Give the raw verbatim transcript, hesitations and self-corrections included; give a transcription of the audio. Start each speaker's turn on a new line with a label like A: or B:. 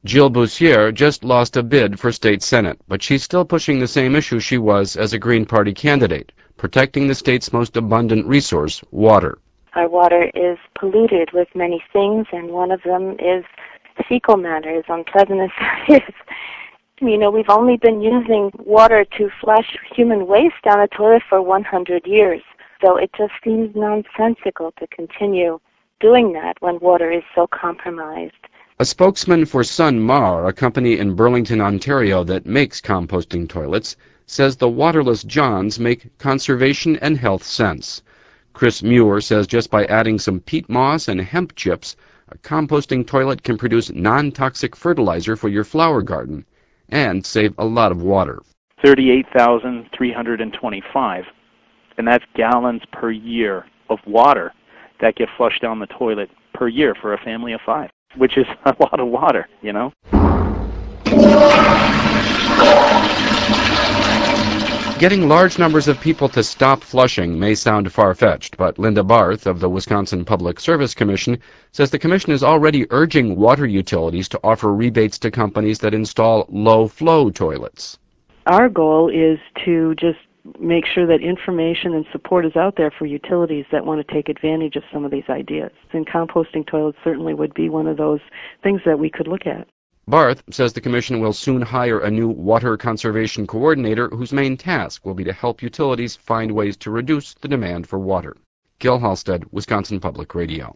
A: Jill Boussier just lost a bid for state senate, but she's still pushing the same issue she was as a Green Party candidate, protecting the state's most abundant resource, water.
B: Our water is polluted with many things, and one of them is fecal matter, as unpleasant as that is. You know, we've only been using water to flush human waste down a toilet for one hundred years, so it just seems nonsensical to continue doing that when water is so compromised.
A: A spokesman for Sun-Mar, a company in Burlington, Ontario that makes composting toilets, says the waterless Johns make conservation and health sense. Chris Muir says just by adding some peat moss and hemp chips, a composting toilet can produce non-toxic fertilizer for your flower garden and save a lot of water.
C: thirty-eight thousand three hundred twenty-five, and that's gallons per year of water that get flushed down the toilet per year for a family of five, which is a lot of water, you know?
A: Getting large numbers of people to stop flushing may sound far-fetched, but Linda Barth of the Wisconsin Public Service Commission says the commission is already urging water utilities to offer rebates to companies that install low-flow toilets.
D: Our goal is to just make sure that information and support is out there for utilities that want to take advantage of some of these ideas. And composting toilets certainly would be one of those things that we could look at.
A: Barth says the commission will soon hire a new water conservation coordinator whose main task will be to help utilities find ways to reduce the demand for water. Gil Halstead, Wisconsin Public Radio.